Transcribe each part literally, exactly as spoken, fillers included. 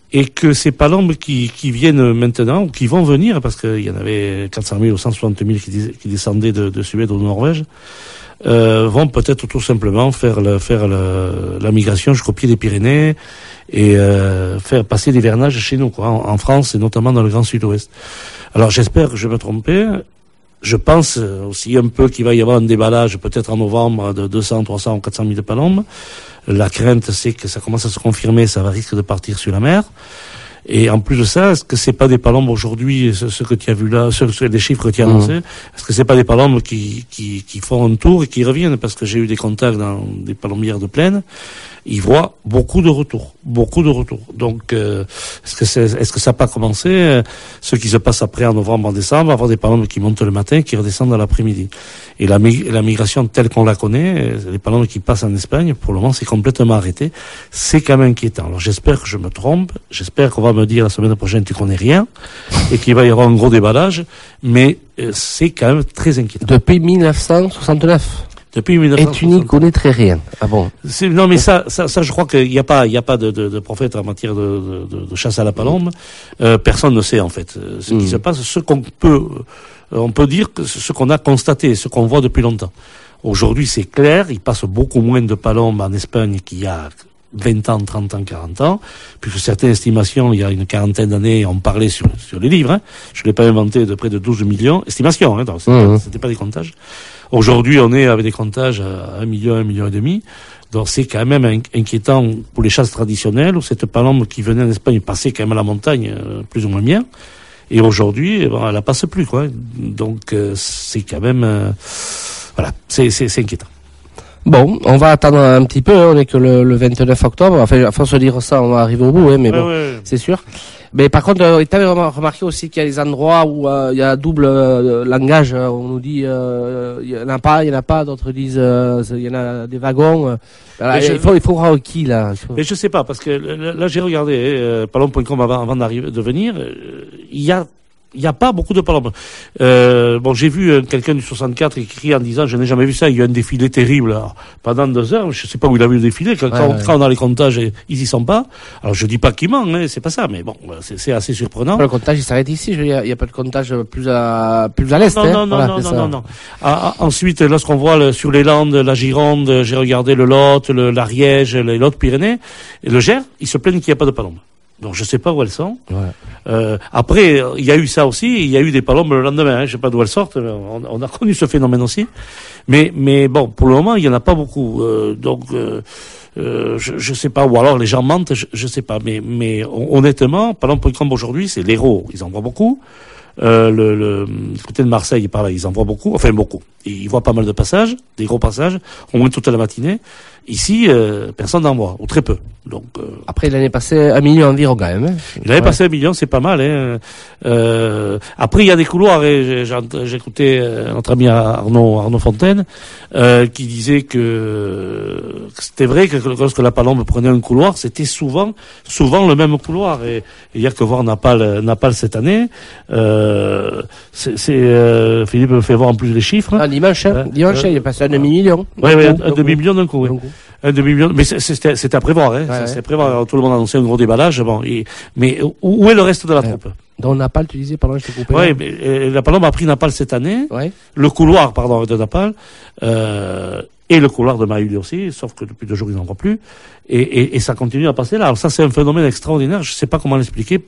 et que ces palombes qui, qui viennent maintenant, ou qui vont venir, parce qu'il y en avait quatre cent mille ou cent soixante mille qui, qui descendaient de, de Suède ou de Norvège, euh, vont peut-être tout simplement faire, le, faire le, la migration jusqu'au pied des Pyrénées et euh, faire passer l'hivernage chez nous, quoi, en, en France et notamment dans le Grand Sud-Ouest. Alors j'espère que je me tromper. Je pense aussi un peu qu'il va y avoir un déballage peut-être en novembre de deux cents, trois cents ou quatre cent mille palombes. La crainte, c'est que ça commence à se confirmer, ça va risque de partir sur la mer. Et en plus de ça, est-ce que c'est pas des palombes aujourd'hui, ce, ce que tu as vu là, ce, ce, les chiffres que tu as annoncés, mmh. est-ce que c'est pas des palombes qui, qui, qui font un tour et qui reviennent? Parce que j'ai eu des contacts dans des palombières de plaine. Ils voient beaucoup de retours, beaucoup de retours. Donc, euh, est-ce que c'est, est-ce que ça n'a pas commencé euh, ce qui se passe après en novembre, en décembre, avoir des palombes qui montent le matin, qui redescendent dans l'après-midi. Et la, la migration telle qu'on la connaît, les palombes qui passent en Espagne, pour le moment, c'est complètement arrêté. C'est quand même inquiétant. Alors, j'espère que je me trompe. J'espère qu'on va me dire la semaine prochaine tu connais rien et qu'il va y avoir un gros déballage. Mais euh, c'est quand même très inquiétant. Depuis mille neuf cent soixante-neuf. Depuis mille neuf cent soixante. Et tu n'y connais très rien. Ah bon? C'est, non, mais ça, ça, ça, je crois qu'il n'y a pas, il y a pas de, de, de prophète en matière de, de, de chasse à la palombe. Euh, personne ne sait en fait ce mmh. qui se passe. Ce qu'on peut, on peut dire que ce qu'on a constaté, ce qu'on voit depuis longtemps. Aujourd'hui, c'est clair. Il passe beaucoup moins de palombes en Espagne qu'il y a vingt ans, trente ans, quarante ans, puisque certaines estimations, il y a une quarantaine d'années, on parlait sur, sur les livres, hein. Je l'ai pas inventé, de près de douze millions, estimations, hein, donc c'était, mmh. c'était pas des comptages. Aujourd'hui, on est avec des comptages à un million, un million et demi, donc c'est quand même inquiétant pour les chasses traditionnelles, où cette palombe qui venait en Espagne passait quand même à la montagne, euh, plus ou moins bien, et aujourd'hui, bon, elle la passe plus, quoi. Donc, euh, c'est quand même, euh, voilà, c'est, c'est, c'est inquiétant. Bon, on va attendre un petit peu, hein, on est que le, le vingt-neuf octobre, enfin, à force de dire ça, on va arriver au bout, hein, mais ouais, bon, ouais. C'est sûr. Mais par contre, euh, tu avais remarqué aussi qu'il y a des endroits où euh, il y a double euh, langage, euh, on nous dit euh, il y en a pas, il y en a pas, d'autres disent euh, il y en a des wagons. Euh, voilà, il, faut, il faut voir qui là. Mais je sais pas, parce que là j'ai regardé euh, palombe point com avant, avant d'arriver, de venir, euh, il y a Il n'y a pas beaucoup de palombes. Euh, bon, j'ai vu euh, quelqu'un du soixante-quatre écrit en disant, je n'ai jamais vu ça, il y a eu un défilé terrible. Alors, pendant deux heures, je ne sais pas où il a vu le défilé, quand, ouais, quand, ouais. quand on a les comptages, ils y sont pas. Alors, je dis pas qu'il ment, hein, c'est pas ça, mais bon, c'est, c'est assez surprenant. Le comptage, il s'arrête ici, il n'y a, a pas de comptage plus à, plus à l'est. Non, hein. non, non, voilà, non, non, ça. non, non. Ah, ah, ensuite, lorsqu'on voit le, sur les Landes, la Gironde, j'ai regardé le Lot, le, l'Ariège, les Lot-Pyrénées, et le Gers, ils se plaignent qu'il n'y a pas de palombes. Donc je sais pas où elles sont. Ouais. Euh, après, il y a eu ça aussi. Il y a eu des palombes le lendemain. Hein, je sais pas d'où elles sortent. On, on a connu ce phénomène aussi. Mais, mais bon, pour le moment, il y en a pas beaucoup. Euh, donc, euh, euh, je, je sais pas. Ou alors les gens mentent. Je, je sais pas. Mais, mais honnêtement, palombe point com aujourd'hui, c'est l'Hérault. Ils en voient beaucoup. Euh, le, le, du côté de Marseille, par là, ils en voient beaucoup. Enfin, beaucoup. Ils voient pas mal de passages, des gros passages, au moins toute la matinée. Ici, euh, personne n'en voit, ou très peu. Donc, euh... Après, l'année passée, un million environ quand même. Hein. L'année ouais. passée, un million, c'est pas mal. Hein. Euh... Après, il y a des couloirs. Et j'ai, j'ai écouté notre ami Arnaud, Arnaud Fontaine, euh, qui disait que c'était vrai que lorsque la palombe prenait un couloir, c'était souvent, souvent le même couloir. Et il y a que voir Napal, Napal cette année. Euh... C'est, c'est euh... Philippe me fait voir en plus les chiffres. Ah, dimanche, hein. euh, dimanche, euh, il est passé à un demi-million. Oui, oui, un, un demi-million d'un coup. Oui. Un demi-million, mais c'était, c'était à prévoir, hein. Ouais, ça, ouais. C'était à prévoir. Alors, tout le monde a annoncé un gros déballage. Bon, et, mais où est le reste de la ouais. troupe? Dans Napal, tu disais, pardon, je t'ai coupé. Oui, mais euh, la palombe a pris Napal cette année. Ouais. Le couloir, pardon, de Napal, euh, et le couloir de Maïuli aussi, sauf que depuis deux jours, ils n'en voient plus. Et, et, et ça continue à passer là. Alors ça, c'est un phénomène extraordinaire. Je ne sais pas comment l'expliquer.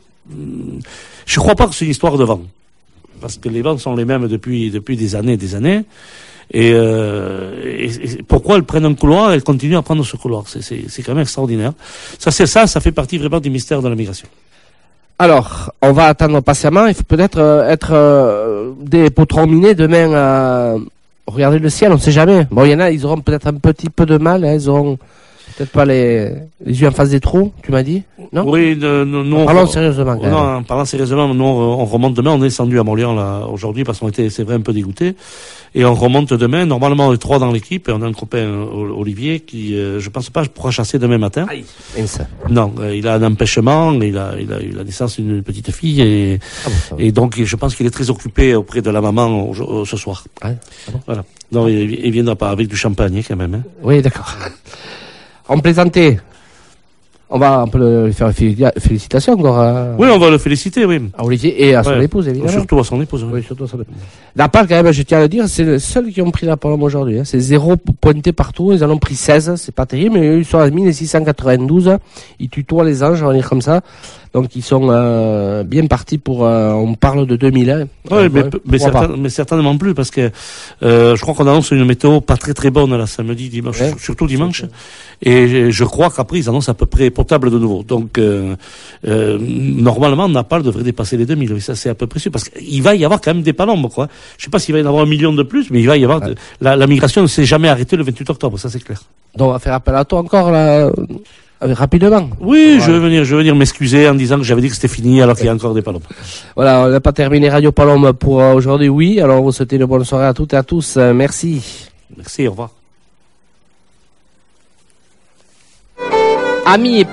Je ne crois pas que c'est une histoire de vent. Parce que les vents sont les mêmes depuis, depuis des années et des années. Et, euh, et, et pourquoi elles prennent un couloir et elles continuent à prendre ce couloir? C'est, c'est, c'est quand même extraordinaire. Ça, c'est ça, ça fait partie vraiment du mystère de la migration. Alors, on va attendre patiemment. Il faut peut-être euh, être euh, des potrons minés demain à regarder le ciel, on ne sait jamais. Bon, il y en a, ils auront peut-être un petit peu de mal, hein, ils auront peut-être pas les, les yeux en face des trous, tu m'as dit, non? Oui, de, de, nous, parlons on, sérieusement. Quand non, même. Parlant sérieusement, nous on remonte demain. On est descendu à Montléon là aujourd'hui parce qu'on était, c'est vrai, un peu dégoûtés. Et on remonte demain. Normalement, on est trois dans l'équipe et on a un copain, Olivier, qui, euh, je pense pas, pourra chasser demain matin. Aïe. Non, euh, il a un empêchement. Il a, il a eu la naissance d'une petite fille et, ah bon, et donc je pense qu'il est très occupé auprès de la maman au, ce soir. Ah, ah bon. Voilà. Non, il, il viendra pas avec du champagne quand même. Hein. Oui, d'accord. On plaisantait. On va un peu lui faire félicitations encore. À... Oui, on va le féliciter, oui. À Olivier et à son ouais. épouse, évidemment. Surtout à son épouse. Oui, oui surtout à son épouse. La Palme, quand même, je tiens à le dire, c'est les seuls qui ont pris la Palme aujourd'hui. Hein. C'est zéro pointé partout. Ils en ont pris seize. C'est pas terrible, mais ils sont à mille six cent quatre-vingt-douze. Ils tutoient les anges, on va dire comme ça. Donc, ils sont euh, bien partis pour... Euh, on parle de deux mille. Hein. Oui, euh, mais, ouais, mais, certain, mais certainement plus, parce que euh, je crois qu'on annonce une météo pas très très bonne là, samedi, dimanche, ouais. surtout dimanche. Et je crois qu'après, ils annoncent à peu près potable de nouveau. Donc, euh, euh, normalement, Naples devrait dépasser les deux mille. Oui, ça, c'est à peu près sûr. Parce qu'il va y avoir quand même des palombes, quoi. Je sais pas s'il va y en avoir un million de plus, mais il va y avoir... Ouais. De, la, la migration ne s'est jamais arrêtée le vingt-huit octobre, ça c'est clair. Donc, on va faire appel à toi encore, là, rapidement. Oui, ouais. je vais venir, je vais venir m'excuser en disant que j'avais dit que c'était fini alors ouais. qu'il y a encore des palombes. Voilà, on n'a pas terminé Radio Palombe pour aujourd'hui, oui. Alors, on vous souhaite une bonne soirée à toutes et à tous. Euh, merci. Merci, au revoir. Amis et